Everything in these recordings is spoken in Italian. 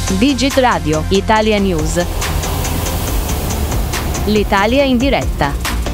Digit Radio, Italia News. L'Italia in diretta.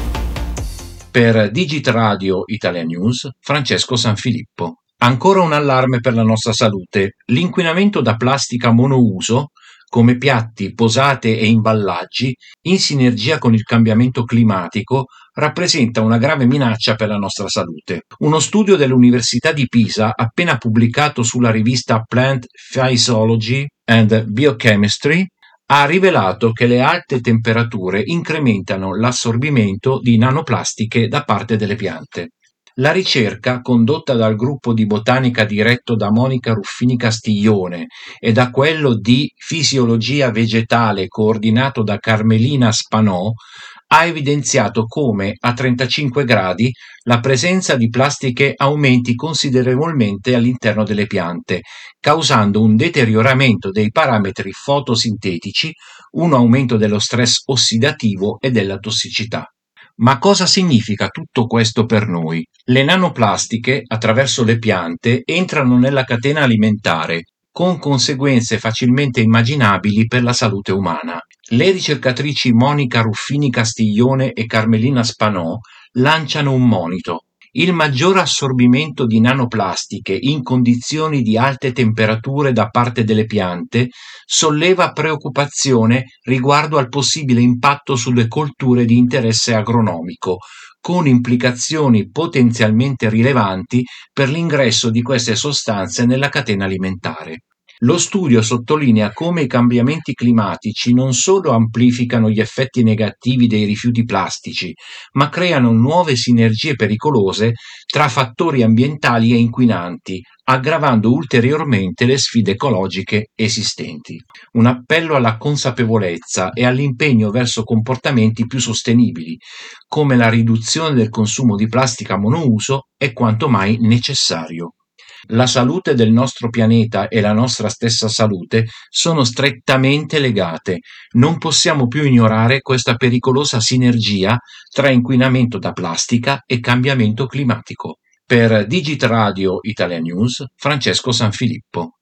Per Digit Radio Italia News, Francesco Sanfilippo. Ancora un allarme per la nostra salute. L'inquinamento da plastica monouso, come piatti, posate e imballaggi, in sinergia con il cambiamento climatico, rappresenta una grave minaccia per la nostra salute. Uno studio dell'Università di Pisa, appena pubblicato sulla rivista Plant Physiology and Biochemistry, ha rivelato che le alte temperature incrementano l'assorbimento di nanoplastiche da parte delle piante. La ricerca, condotta dal gruppo di botanica diretto da Monica Ruffini Castiglione e da quello di fisiologia vegetale coordinato da Carmelina Spanò, ha evidenziato come a 35 gradi la presenza di plastiche aumenti considerevolmente all'interno delle piante, causando un deterioramento dei parametri fotosintetici, un aumento dello stress ossidativo e della tossicità. Ma cosa significa tutto questo per noi? Le nanoplastiche, attraverso le piante, entrano nella catena alimentare, con conseguenze facilmente immaginabili per la salute umana. Le ricercatrici Monica Ruffini Castiglione e Carmelina Spanò lanciano un monito. Il maggior assorbimento di nanoplastiche in condizioni di alte temperature da parte delle piante solleva preoccupazione riguardo al possibile impatto sulle colture di interesse agronomico, con implicazioni potenzialmente rilevanti per l'ingresso di queste sostanze nella catena alimentare. Lo studio sottolinea come i cambiamenti climatici non solo amplificano gli effetti negativi dei rifiuti plastici, ma creano nuove sinergie pericolose tra fattori ambientali e inquinanti, aggravando ulteriormente le sfide ecologiche esistenti. Un appello alla consapevolezza e all'impegno verso comportamenti più sostenibili, come la riduzione del consumo di plastica monouso, è quanto mai necessario. La salute del nostro pianeta e la nostra stessa salute sono strettamente legate. Non possiamo più ignorare questa pericolosa sinergia tra inquinamento da plastica e cambiamento climatico. Per Digit Radio Italia News, Francesco Sanfilippo.